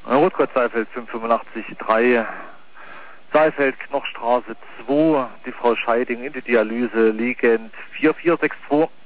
Rotgott Seifeld 585-3, Seifeld Knochstraße 2, die Frau Scheiding in die Dialyse liegend 4462.